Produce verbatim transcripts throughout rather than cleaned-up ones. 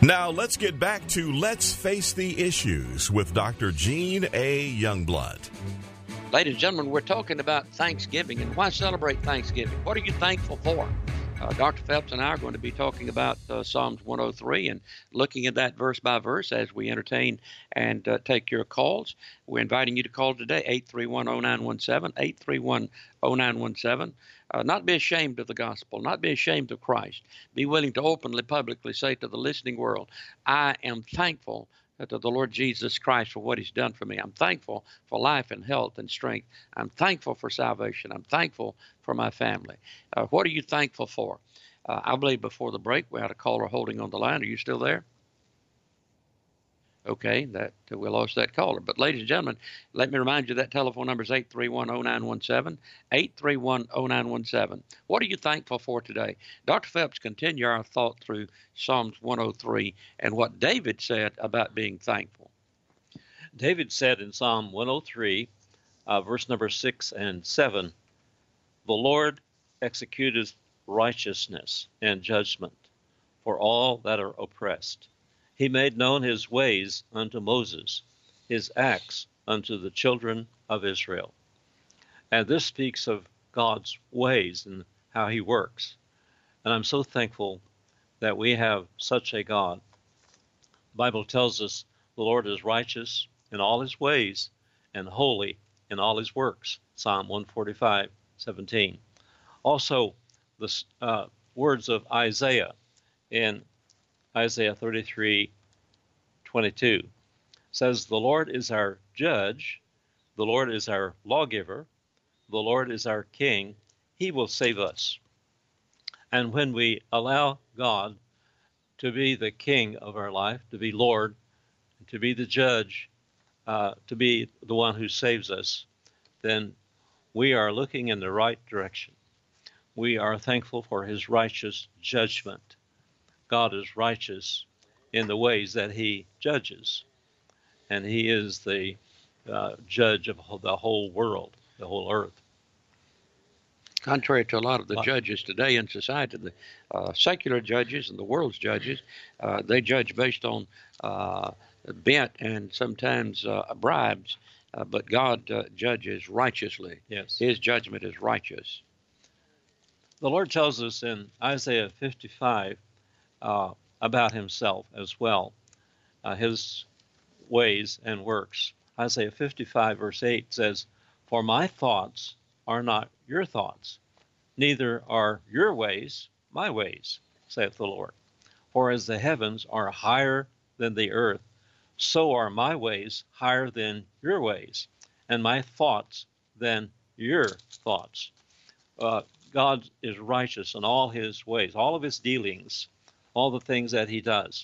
Now let's get back to Let's Face the Issues with Doctor Gene A. Youngblood. Ladies and gentlemen, we're talking about Thanksgiving and why celebrate Thanksgiving. What are you thankful for? Uh, Doctor Phelps and I are going to be talking about uh, Psalms one oh three and looking at that verse by verse as we entertain and uh, take your calls. We're inviting you to call today, eight three one, oh nine one seven, eight three one, oh nine one seven. Uh, not be ashamed of the gospel, not be ashamed of Christ. Be willing to openly, publicly say to the listening world, I am thankful to the Lord Jesus Christ for what he's done for me. I'm thankful for life and health and strength. I'm thankful for salvation. I'm thankful for my family. Uh, what are you thankful for? Uh, I believe before the break we had a caller holding on the line. Are you still there? Okay, that uh, we lost that caller. But ladies and gentlemen, let me remind you that telephone number is eight three one, oh nine one seven, eight three one, oh nine one seven. What are you thankful for today? Doctor Phelps, continue our thought through Psalms one oh three and what David said about being thankful. David said in Psalm one oh three, uh, verse number six and seven, the Lord executeth righteousness and judgment for all that are oppressed. He made known his ways unto Moses, his acts unto the children of Israel. And this speaks of God's ways and how he works. And I'm so thankful that we have such a God. The Bible tells us the Lord is righteous in all his ways and holy in all his works. Psalm one forty-five, seventeen. Also, the uh, words of Isaiah in Isaiah thirty-three, twenty-two says, the Lord is our judge, the Lord is our lawgiver, the Lord is our king, he will save us. And when we allow God to be the king of our life, to be Lord, to be the judge, uh, to be the one who saves us, then we are looking in the right direction. We are thankful for his righteous judgment. God is righteous in the ways that he judges, and he is the uh, judge of the whole world, the whole earth. Contrary to a lot of the judges today in society, the uh, secular judges and the world's judges, uh, they judge based on uh, bent and sometimes uh, bribes, uh, but God uh, judges righteously. Yes. His judgment is righteous. The Lord tells us in Isaiah fifty-five, Uh, about himself as well, uh, his ways and works. Isaiah fifty-five verse eight says, for my thoughts are not your thoughts, neither are your ways my ways, saith the Lord. For as the heavens are higher than the earth, so are my ways higher than your ways, and my thoughts than your thoughts. Uh, God is righteous in all his ways, all of his dealings, all the things that he does.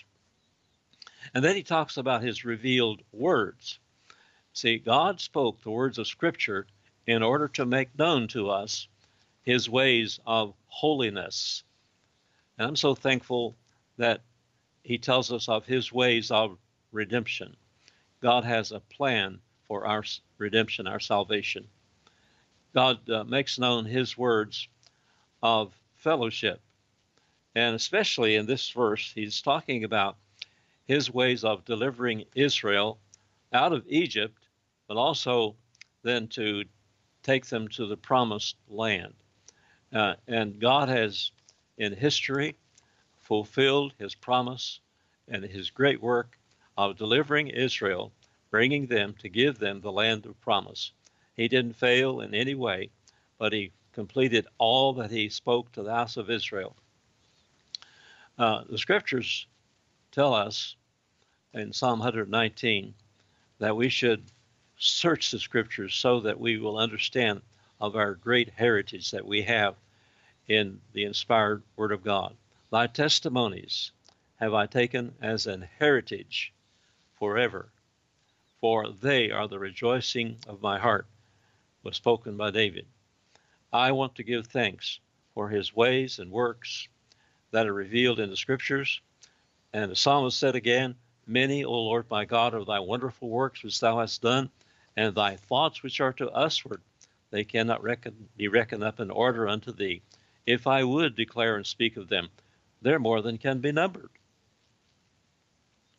And then he talks about his revealed words. See, God spoke the words of Scripture in order to make known to us his ways of holiness. And I'm so thankful that he tells us of his ways of redemption. God has a plan for our redemption, our salvation. God uh, makes known his words of fellowship. And especially in this verse, he's talking about his ways of delivering Israel out of Egypt, but also then to take them to the promised land. Uh, and God has, in history, fulfilled his promise and his great work of delivering Israel, bringing them to give them the land of promise. He didn't fail in any way, but he completed all that he spoke to the house of Israel. Uh, the scriptures tell us in Psalm one nineteen that we should search the scriptures so that we will understand of our great heritage that we have in the inspired word of God. Thy testimonies have I taken as an heritage forever, for they are the rejoicing of my heart, was spoken by David. I want to give thanks for his ways and works that are revealed in the scriptures. And the psalmist said again, many, O Lord my God, are thy wonderful works which thou hast done, and thy thoughts which are to usward, they cannot reckon, be reckoned up in order unto thee. If I would declare and speak of them, they're more than can be numbered.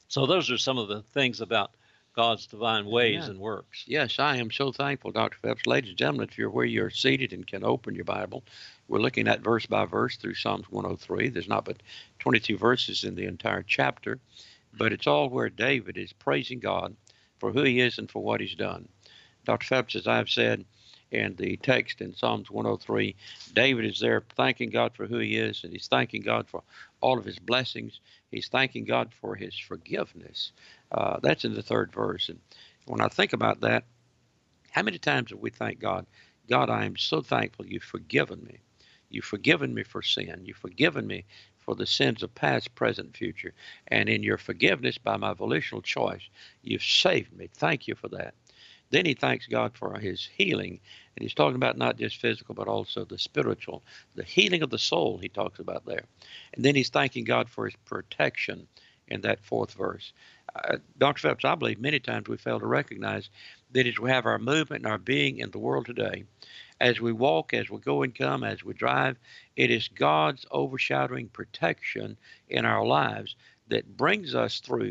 So those are some of the things about God's divine ways Amen. and works. Yes, I am so thankful, Doctor Phelps. Ladies and gentlemen, if you're where you're seated and can open your Bible, we're looking at verse by verse through Psalms one oh three. There's not but twenty-two verses in the entire chapter, but it's all where David is praising God for who he is and for what he's done. Doctor Phelps, as I've said in the text in Psalms one oh three, David is there thanking God for who he is, and he's thanking God for all of his blessings. He's thanking God for his forgiveness. Uh, that's in the third verse. And when I think about that, how many times have we thanked God? God, I am so thankful you've forgiven me. You've forgiven me for sin. You've forgiven me for the sins of past, present, future. And in your forgiveness by my volitional choice, you've saved me. Thank you for that. Then he thanks God for his healing. And he's talking about not just physical, but also the spiritual, the healing of the soul he talks about there. And then he's thanking God for his protection in that fourth verse. Uh, Doctor Phelps, I believe many times we fail to recognize that as we have our movement and our being in the world today, as we walk, as we go and come, as we drive, it is God's overshadowing protection in our lives that brings us through,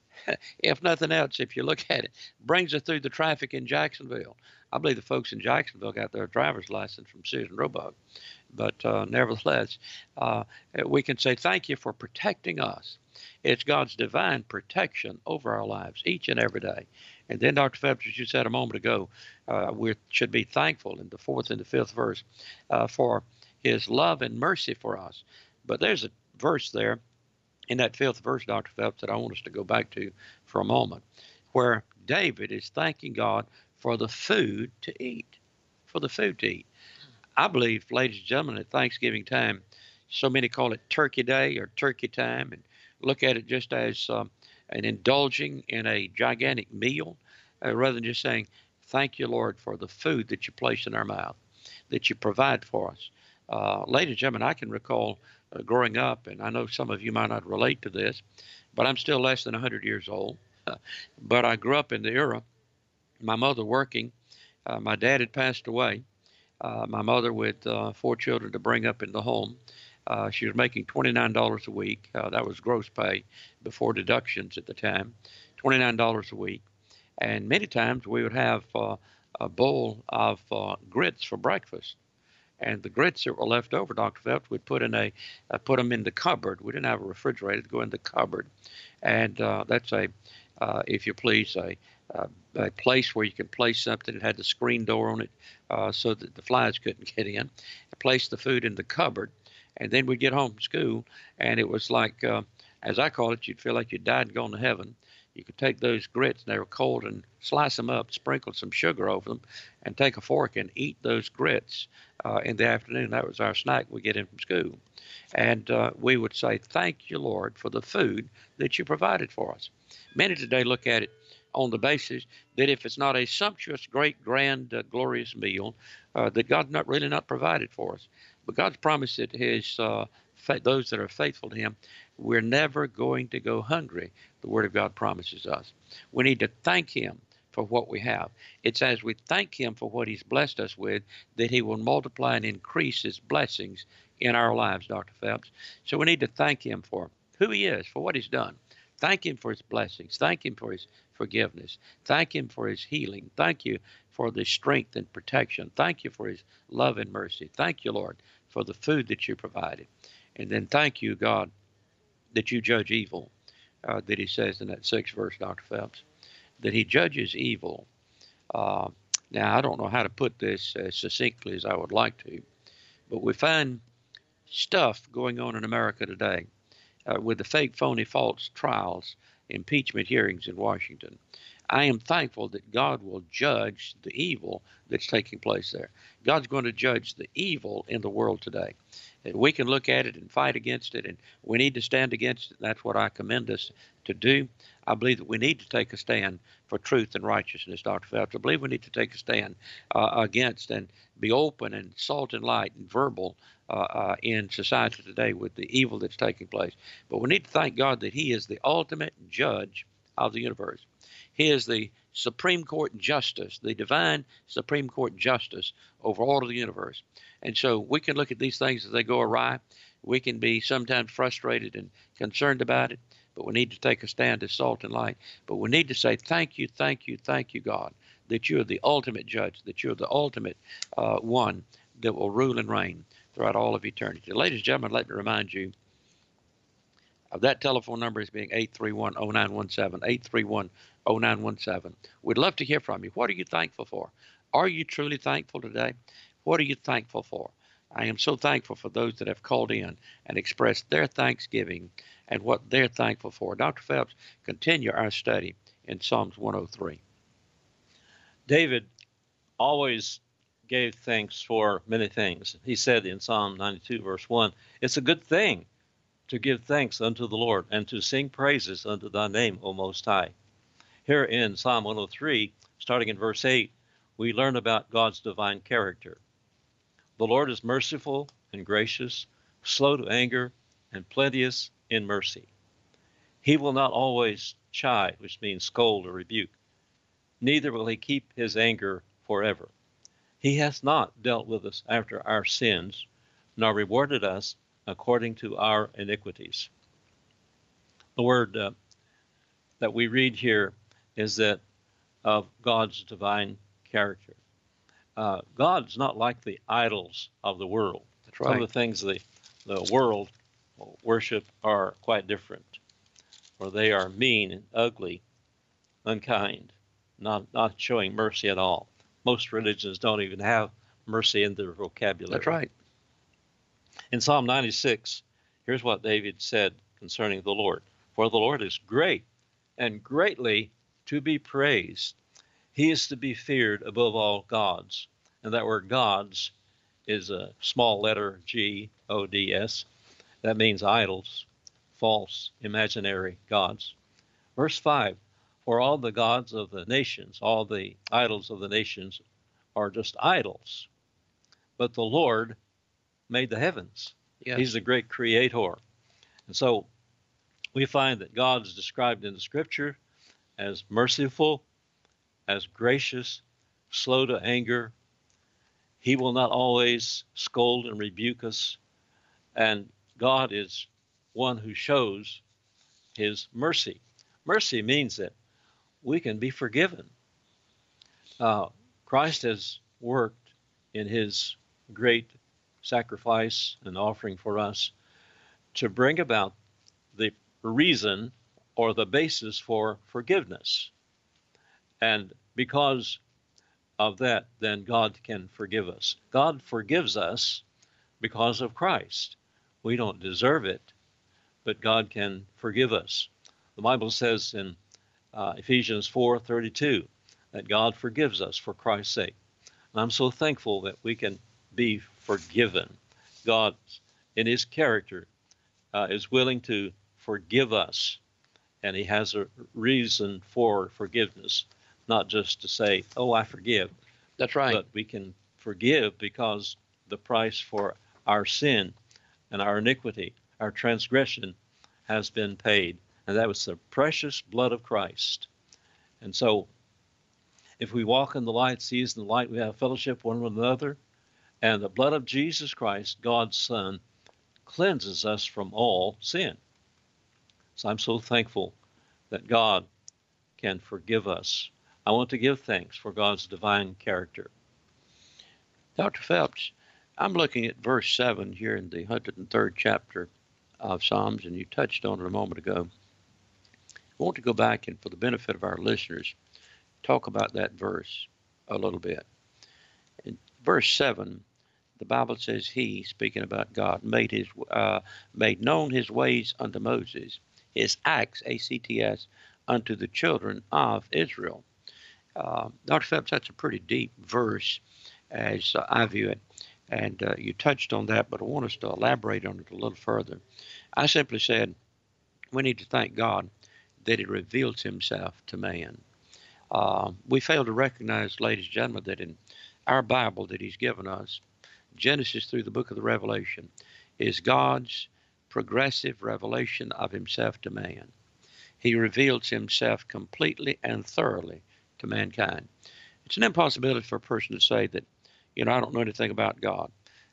if nothing else, if you look at it, brings us through the traffic in Jacksonville. I believe the folks in Jacksonville got their driver's license from Susan Roebuck. But uh, nevertheless, uh, we can say thank you for protecting us. It's God's divine protection over our lives each and every day. And then, Doctor Phelps, as you said a moment ago, uh, we should be thankful in the fourth and the fifth verse uh, for his love and mercy for us. But there's a verse there in that fifth verse, Doctor Phelps, that I want us to go back to for a moment, where David is thanking God for the food to eat, for the food to eat. I believe, ladies and gentlemen, at Thanksgiving time, so many call it Turkey Day or Turkey Time, and look at it just as um, an indulging in a gigantic meal, uh, rather than just saying, thank you, Lord, for the food that you place in our mouth, that you provide for us. Uh, ladies and gentlemen, I can recall uh, growing up, and I know some of you might not relate to this, but I'm still less than one hundred years old. Uh, but I grew up in the era, my mother working, uh, my dad had passed away, uh, my mother with uh, four children to bring up in the home. Uh, she was making twenty-nine dollars a week. Uh, that was gross pay before deductions at the time, twenty-nine dollars a week. And many times we would have uh, a bowl of uh, grits for breakfast. And the grits that were left over, Doctor Phelps, we'd put in a, uh, put them in the cupboard. We didn't have a refrigerator to go in the cupboard. And uh, that's a, uh, if you please, a, uh, a place where you can place something. It had the screen door on it uh, so that the flies couldn't get in. I placed the food in the cupboard. And then we'd get home from school, and it was like, uh, as I call it, you'd feel like you died and gone to heaven. You could take those grits, and they were cold, and slice them up, sprinkle some sugar over them, and take a fork and eat those grits uh, in the afternoon. That was our snack we get in from school. And uh, we would say, thank you, Lord, for the food that you provided for us. Many today look at it on the basis that if it's not a sumptuous, great, grand, uh, glorious meal, uh, that God's not really not provided for us. But God's promised that his uh, fa- those that are faithful to him, we're never going to go hungry. The Word of God promises us. We need to thank him for what we have. It's as we thank him for what he's blessed us with that he will multiply and increase his blessings in our lives, Doctor Phelps. So we need to thank him for who he is, for what he's done. Thank him for his blessings. Thank him for his forgiveness. Thank him for his healing. Thank you for the strength and protection. Thank you for his love and mercy. Thank you, Lord, for the food that you provided. And then thank you, God, that you judge evil, uh, that he says in that sixth verse, Doctor Phelps, that he judges evil. Uh, now, I don't know how to put this as succinctly as I would like to, but we find stuff going on in America today uh, with the fake, phony, false trials, impeachment hearings in Washington. I am thankful that God will judge the evil that's taking place there. God's going to judge the evil in the world today. And we can look at it and fight against it, and we need to stand against it. That's what I commend us to do. I believe that we need to take a stand for truth and righteousness, Doctor Phelps. I believe we need to take a stand uh, against and be open and salt and light and verbal uh, uh, in society today with the evil that's taking place. But we need to thank God that he is the ultimate judge of the universe. He is the Supreme Court justice, the divine Supreme Court justice over all of the universe. And so we can look at these things as they go awry. We can be sometimes frustrated and concerned about it, but we need to take a stand as salt and light. But we need to say, thank you, thank you, thank you, God, that you're the ultimate judge, that you're the ultimate uh, one that will rule and reign throughout all of eternity. Ladies and gentlemen, let me remind you of that telephone number as being eight three one, oh nine one seven, eight three one, oh nine one seven. We'd love to hear from you. What are you thankful for? Are you truly thankful today? What are you thankful for? I am so thankful for those that have called in and expressed their thanksgiving and what they're thankful for. Doctor Phelps, continue our study in Psalms one oh three. David always gave thanks for many things. He said in Psalm ninety-two, verse one, it's a good thing to give thanks unto the Lord and to sing praises unto thy name, O Most High. Here in Psalm one oh three, starting in verse eight, we learn about God's divine character. The Lord is merciful and gracious, slow to anger, and plenteous in mercy. He will not always chide, which means scold or rebuke. Neither will he keep his anger forever. He has not dealt with us after our sins, nor rewarded us according to our iniquities. The word uh, that we read here is that of God's divine character. Uh, God's not like the idols of the world. That's right. Some of the things the, the world worship are quite different, or they are mean and ugly, unkind, not, not showing mercy at all. Most religions don't even have mercy in their vocabulary. That's right. In Psalm ninety-six, here's what David said concerning the Lord. For the Lord is great and greatly to be praised. He is to be feared above all gods. And that word gods is a small letter G O D S. That means idols, false, imaginary gods. Verse five, for all the gods of the nations, all the idols of the nations are just idols. But the Lord made the heavens. Yes. He's the great creator. And so we find that God is described in the scripture as merciful, as gracious, slow to anger. He will not always scold and rebuke us. And God is one who shows his mercy. Mercy means that we can be forgiven. Uh, Christ has worked in his great sacrifice and offering for us to bring about the reason or the basis for forgiveness. And because of that, then God can forgive us. God forgives us because of Christ. We don't deserve it, but God can forgive us. The Bible says in uh, Ephesians four thirty-two that God forgives us for Christ's sake. And I'm so thankful that we can be forgiven. God, in his character, uh, is willing to forgive us, and he has a reason for forgiveness, not just to say, oh, I forgive. That's right. But we can forgive because the price for our sin and our iniquity, our transgression, has been paid. And that was the precious blood of Christ. And so, if we walk in the light, seize in the light, we have fellowship one with another. And the blood of Jesus Christ, God's Son, cleanses us from all sin. So I'm so thankful that God can forgive us. I want to give thanks for God's divine character. Doctor Phelps, I'm looking at verse seven here in the one hundred third chapter of Psalms, and you touched on it a moment ago. I want to go back and, for the benefit of our listeners, talk about that verse a little bit. In verse seven, the Bible says, he, speaking about God, made his uh, made known his ways unto Moses, his acts, A C T S, unto the children of Israel. Uh, Doctor Phelps, that's a pretty deep verse as uh, I view it, and uh, you touched on that, but I want us to elaborate on it a little further. I simply said we need to thank God that he reveals himself to man. Uh, we fail to recognize, ladies and gentlemen, that in our Bible that he's given us, Genesis through the book of the Revelation, is God's progressive revelation of himself to man. He reveals himself completely and thoroughly to mankind. It's an impossibility for a person to say that, you know, I don't know anything about God.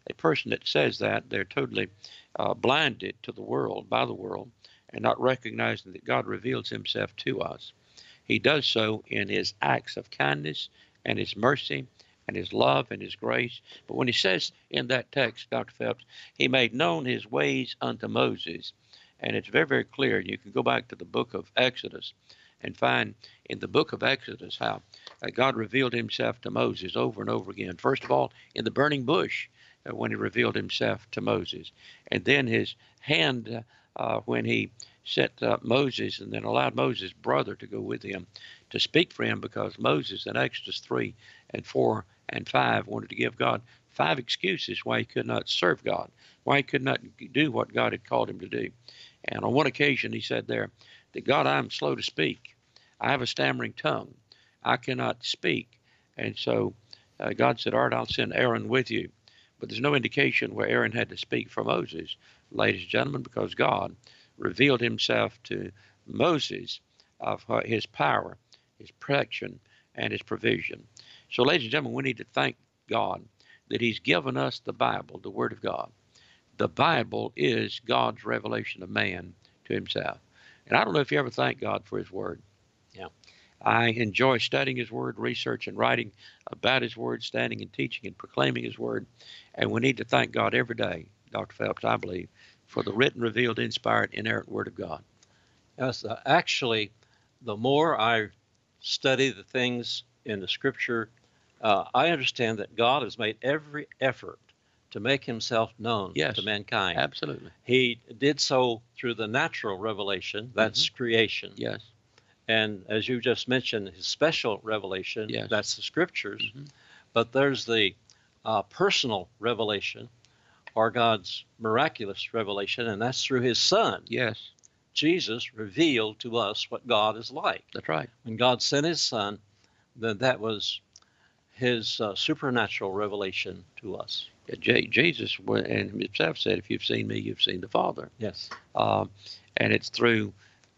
a person that says that, they're totally uh, blinded to the world, by the world, and not recognizing that God reveals himself to us. He does so in his acts of kindness and his mercy and his love and his grace. But when he says in that text, Doctor Phelps, he made known his ways unto Moses, and it's very, very clear. You can go back to the book of Exodus and find in the book of Exodus how uh, God revealed himself to Moses over and over again. First of all, in the burning bush, uh, when he revealed himself to Moses, and then his hand uh, when he set uh, Moses and then allowed Moses' brother to go with him to speak for him, because Moses in Exodus three and four and five wanted to give God five excuses why he could not serve God, why he could not do what God had called him to do. And on one occasion he said there that, God, I am slow to speak. I have a stammering tongue. I cannot speak. And so uh, God said, all right, I'll send Aaron with you. But there's no indication where Aaron had to speak for Moses, ladies and gentlemen, because God revealed himself to Moses of his power, his protection, and his provision. So, ladies and gentlemen, we need to thank God that he's given us the Bible, the Word of God. The Bible is God's revelation of man to himself. And I don't know if you ever thank God for his Word. Yeah. I enjoy studying his Word, research and writing about his Word, standing and teaching and proclaiming his Word. And we need to thank God every day, Doctor Phelps, I believe, for the written, revealed, inspired, inerrant Word of God. Yes, uh, actually, the more I study the things in the Scripture, uh, I understand that God has made every effort to make himself known Yes, to mankind. Absolutely. He did so through the natural revelation, that's mm-hmm. creation. Yes. And as you just mentioned, his special revelation, yes. that's the Scriptures. Mm-hmm. But there's the uh, personal revelation, or God's miraculous revelation, and that's through his Son. Yes. Jesus revealed to us what God is like. That's right. When God sent his Son, then that was his uh, supernatural revelation to us. Yeah, Jesus and himself said, if you've seen me, you've seen the Father. Yes. Uh, and it's through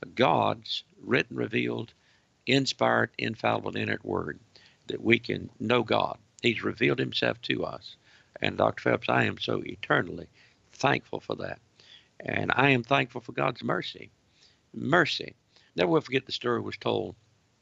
God's written, revealed, inspired, infallible, inerrant Word that we can know God. He's revealed himself to us. And Doctor Phelps, I am so eternally thankful for that. And I am thankful for God's mercy. Mercy. Never will forget the story was told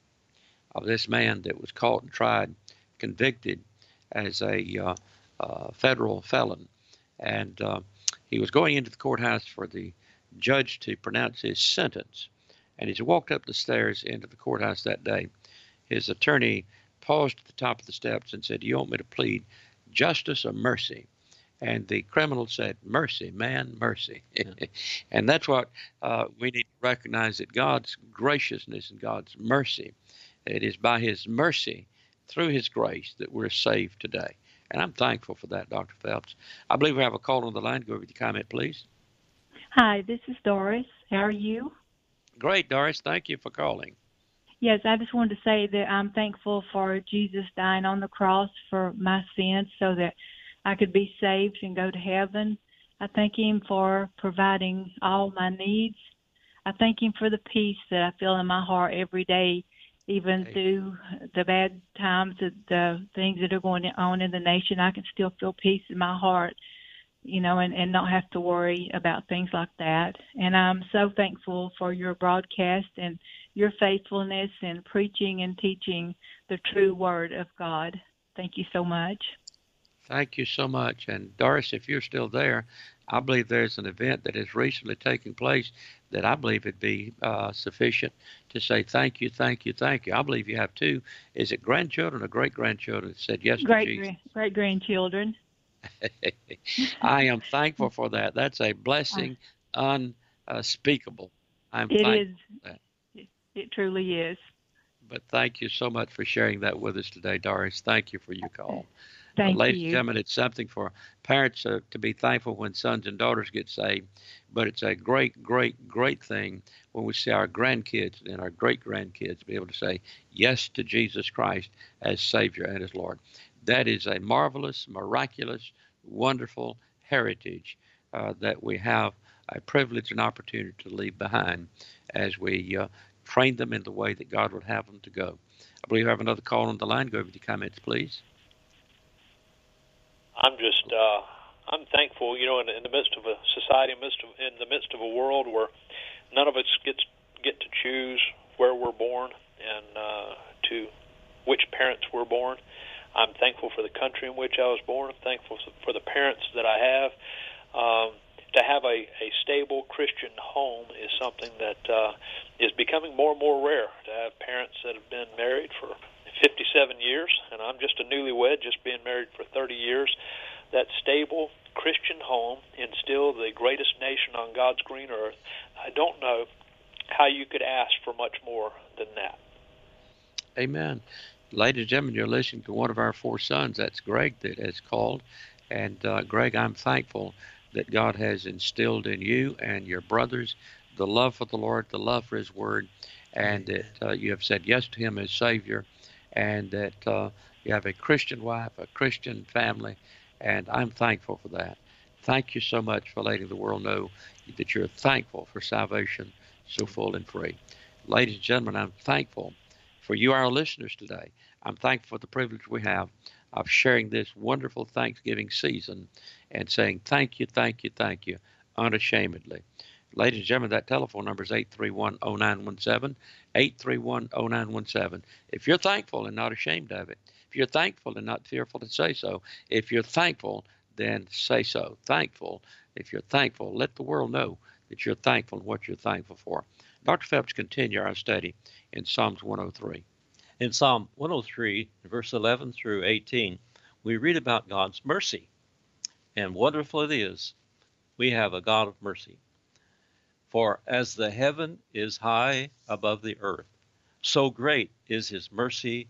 of this man that was caught and tried, convicted as a uh, uh, federal felon. And uh, he was going into the courthouse for the judge to pronounce his sentence. And as he walked up the stairs into the courthouse that day, his attorney paused at the top of the steps and said, do you want me to plead justice or mercy? And the criminal said, mercy, man, mercy. And that's what uh, we need to recognize, that God's graciousness and God's mercy, it is by his mercy, through his grace, that we're saved today. And I'm thankful for that, Doctor Phelps. I believe we have a call on the line. Go over with your comment, please. Hi, this is Doris. How are you? Great, Doris. Thank you for calling. Yes, I just wanted to say that I'm thankful for Jesus dying on the cross for my sins so that I could be saved and go to heaven. I thank him for providing all my needs. I thank him for the peace that I feel in my heart every day, even hey. through the bad times, the, the things that are going on in the nation. I can still feel peace in my heart, you know, and, and not have to worry about things like that. And I'm so thankful for your broadcast and your faithfulness in preaching and teaching the true word of God. Thank you so much. Thank you so much. And Doris, if you're still there, I believe there's an event that has recently taken place that I believe would be uh, sufficient to say thank you, thank you, thank you. I believe you have two. Is it grandchildren or great-grandchildren that said yes great, to Jesus? Great-grandchildren. I am thankful for that. That's a blessing unspeakable. I'm it thankful is. for that. It, it truly is. But thank you so much for sharing that with us today, Doris. Thank you for your call. Thank uh, ladies you. and gentlemen, it's something for parents uh, to be thankful when sons and daughters get saved, but it's a great, great, great thing when we see our grandkids and our great-grandkids be able to say yes to Jesus Christ as Savior and as Lord. That is a marvelous, miraculous, wonderful heritage uh, that we have a privilege and opportunity to leave behind as we uh, train them in the way that God would have them to go. I believe we have another call on the line. Go over with your comments, please. I'm just, uh, I'm thankful, you know, in, in the midst of a society, in the midst of, in the midst of a world where none of us gets get to choose where we're born and uh, to which parents we're born. I'm thankful for the country in which I was born. I'm thankful for the parents that I have. Um, to have a, a stable Christian home is something that uh, is becoming more and more rare. To have parents that have been married for fifty-seven years, and I'm just a newlywed, just being married for thirty years. That stable Christian home in still the greatest nation on God's green earth, I don't know how you could ask for much more than that. Amen. Ladies and gentlemen, you're listening to one of our four sons. That's Greg that has called. And uh, Greg, I'm thankful that God has instilled in you and your brothers the love for the Lord, the love for His Word, and that uh, you have said yes to Him as Savior, and that uh, you have a Christian wife, a Christian family, and I'm thankful for that. Thank you so much for letting the world know that you're thankful for salvation so full and free. Ladies and gentlemen, I'm thankful for you, our listeners today. I'm thankful for the privilege we have of sharing this wonderful Thanksgiving season and saying thank you, thank you, thank you, unashamedly. Ladies and gentlemen, that telephone number is eight three one, oh nine one seven, eight three one, oh nine one seven. If you're thankful and not ashamed of it, if you're thankful and not fearful to say so, if you're thankful, then say so. Thankful, if you're thankful, let the world know that you're thankful and what you're thankful for. Doctor Phelps, continue our study in Psalms one oh three. In Psalm one oh three, verse eleven through eighteen, we read about God's mercy. And wonderful it is, we have a God of mercy. For as the heaven is high above the earth, so great is His mercy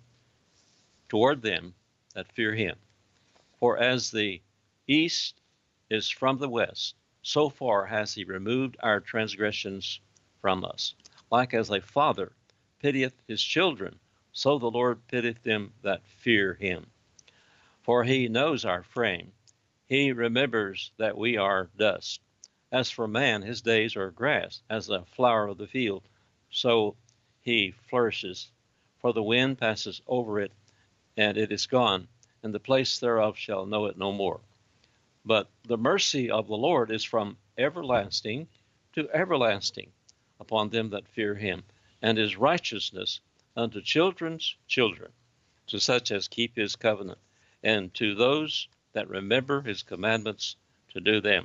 toward them that fear Him. For as the east is from the west, so far has He removed our transgressions from us. Like as a father pitieth his children, so the Lord pitieth them that fear Him. For He knows our frame. He remembers that we are dust. As for man, his days are grass, as a flower of the field, so he flourishes. For the wind passes over it, and it is gone, and the place thereof shall know it no more. But the mercy of the Lord is from everlasting to everlasting upon them that fear Him, and His righteousness unto children's children, to such as keep His covenant, and to those that remember His commandments to do them.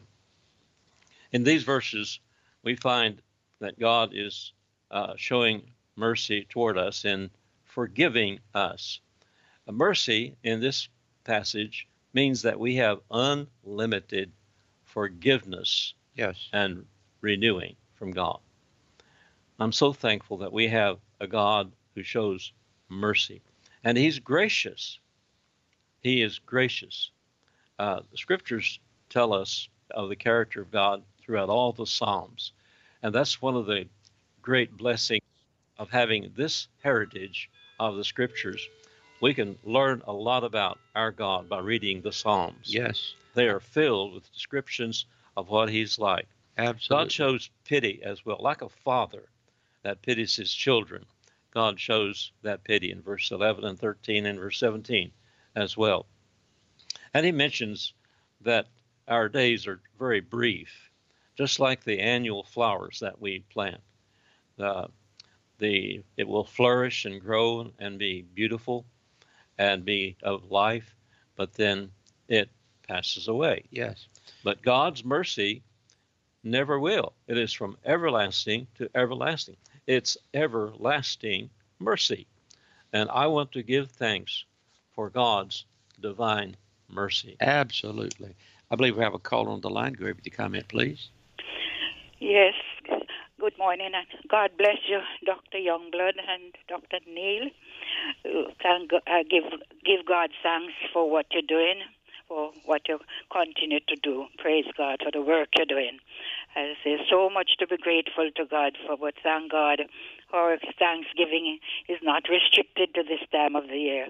In these verses, we find that God is uh, showing mercy toward us in forgiving us. A mercy in this passage means that we have unlimited forgiveness Yes. and renewing from God. I'm so thankful that we have a God who shows mercy. And He's gracious. He is gracious. Uh, the Scriptures tell us of the character of God throughout all the Psalms. And that's one of the great blessings of having this heritage of the Scriptures. We can learn a lot about our God by reading the Psalms. Yes. They are filled with descriptions of what He's like. Absolutely. God shows pity as well, like a father that pities his children. God shows that pity in verse eleven and thirteen and verse seventeen as well. And He mentions that our days are very brief, just like the annual flowers that we plant. Uh, the it will flourish and grow and be beautiful and be of life, but then it passes away. Yes. But God's mercy never will. It is from everlasting to everlasting. It's everlasting mercy. And I want to give thanks for God's divine mercy. Absolutely. I believe we have a call on the line. Go ahead with your comment, please. Yes. Good morning, and God bless you, Doctor Youngblood and Doctor Neil. Thank, uh, give give God thanks for what you're doing, for what you continue to do. Praise God for the work you're doing. I say so much to be grateful to God for, but thank God our Thanksgiving is not restricted to this time of the year.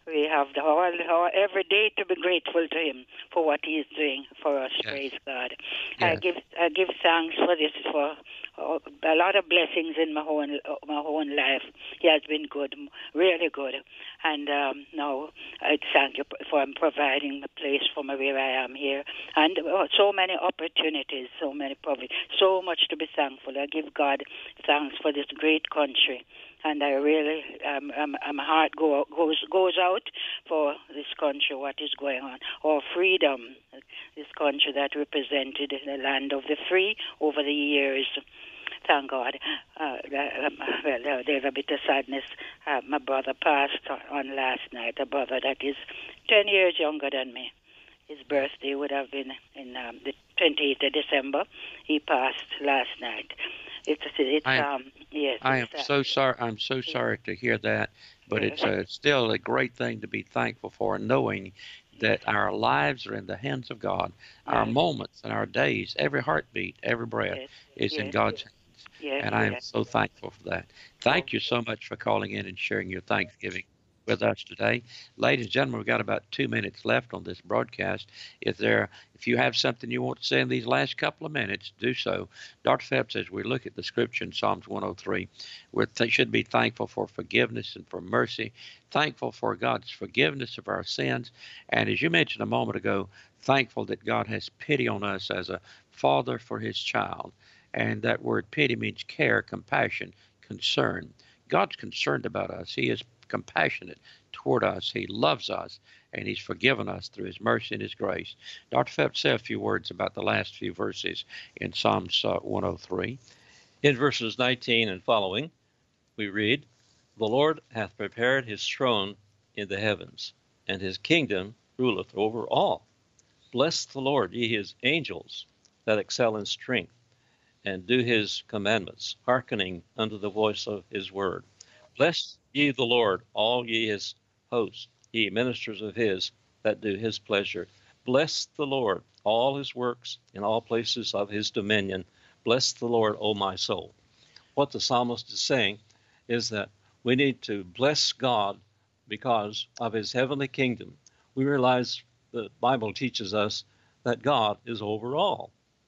we have the whole, whole every day to be grateful to Him for what He is doing for us. Yes. Praise God. Yes. I give I give thanks for this, for uh, a lot of blessings in my own my own life. He has been good, really good, and um, now I thank you for providing a place for me where I am here, and uh, so many opportunities, so many provi- so much to be thankful. I give God thanks for this great country. And I really, um, um, my heart go, goes goes out for this country, what is going on. Our freedom, this country that represented the land of the free over the years. Thank God. Uh, um, well, there's a bit of sadness. Uh, my brother passed on last night, a brother that is ten years younger than me. His birthday would have been in um, the twenty-eighth of December. He passed last night. It's, it's I, um, yes. I am uh, so sorry. I'm so sorry to hear that, but it's uh, still a great thing to be thankful for, knowing that our lives are in the hands of God. Yes. Our moments and our days, every heartbeat, every breath yes. is yes. in God's hands. Yes. And I am yes. so thankful for that. Thank you so much for calling in and sharing your Thanksgiving with us today. Ladies and gentlemen, we've got about two minutes left on this broadcast. If there, if you have something you want to say in these last couple of minutes, do so. Doctor Phelps, as we look at the scripture in Psalms one oh three, we th- should be thankful for forgiveness and for mercy, thankful for God's forgiveness of our sins, and as you mentioned a moment ago, thankful that God has pity on us as a father for his child. And that word pity means care, compassion, concern. God's concerned about us. He is compassionate toward us. He loves us, and he's forgiven us through his mercy and his grace. Doctor Phelps, say a few words about the last few verses in Psalms uh, one oh three. In verses nineteen and following, we read, "The Lord hath prepared his throne in the heavens, and his kingdom ruleth over all. Bless the Lord, ye his angels, that excel in strength, and do his commandments, hearkening unto the voice of his word. Bless ye the Lord, all ye his hosts, ye ministers of his, that do his pleasure. Bless the Lord, all his works, in all places of his dominion. Bless the Lord, O my soul." What the psalmist is saying is that we need to bless God because of his heavenly kingdom. We realize the Bible teaches us that God is over all.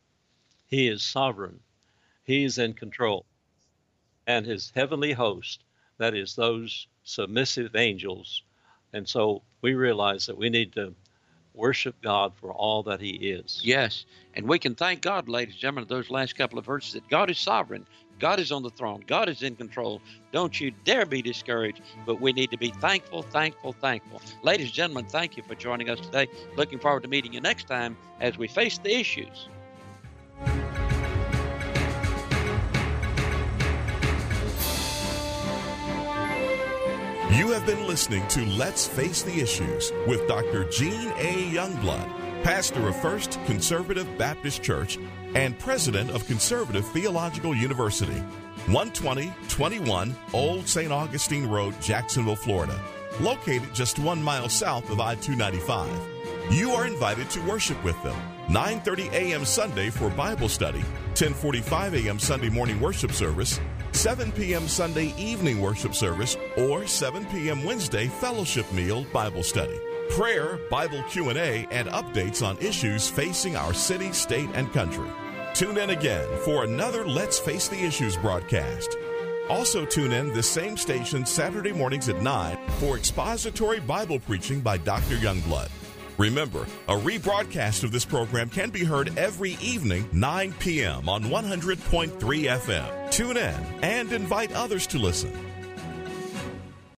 He is sovereign. He is in control. And his heavenly host, that is those submissive angels. And so we realize that we need to worship God for all that he is. Yes, and we can thank God, ladies and gentlemen, those last couple of verses, that God is sovereign. God is on the throne. God is in control. Don't you dare be discouraged, but we need to be thankful, thankful, thankful. Ladies and gentlemen, thank you for joining us today. Looking forward to meeting you next time as we face the issues. You have been listening to Let's Face the Issues with Doctor Gene A. Youngblood, pastor of First Conservative Baptist Church and president of Conservative Theological University, one twenty twenty-one Old Saint Augustine Road, Jacksonville, Florida, located just one mile south of I two ninety-five. You are invited to worship with them, nine thirty a.m. Sunday for Bible study, ten forty-five a.m. Sunday morning worship service, seven p.m. Sunday evening worship service, or seven p.m. Wednesday fellowship meal Bible study, prayer, Bible Q and A, and updates on issues facing our city, state, and country. Tune in again for another Let's Face the Issues broadcast. Also tune in this same station Saturday mornings at nine for expository Bible preaching by Doctor Youngblood. Remember, a rebroadcast of this program can be heard every evening, nine p.m. on one hundred point three F M. Tune in and invite others to listen.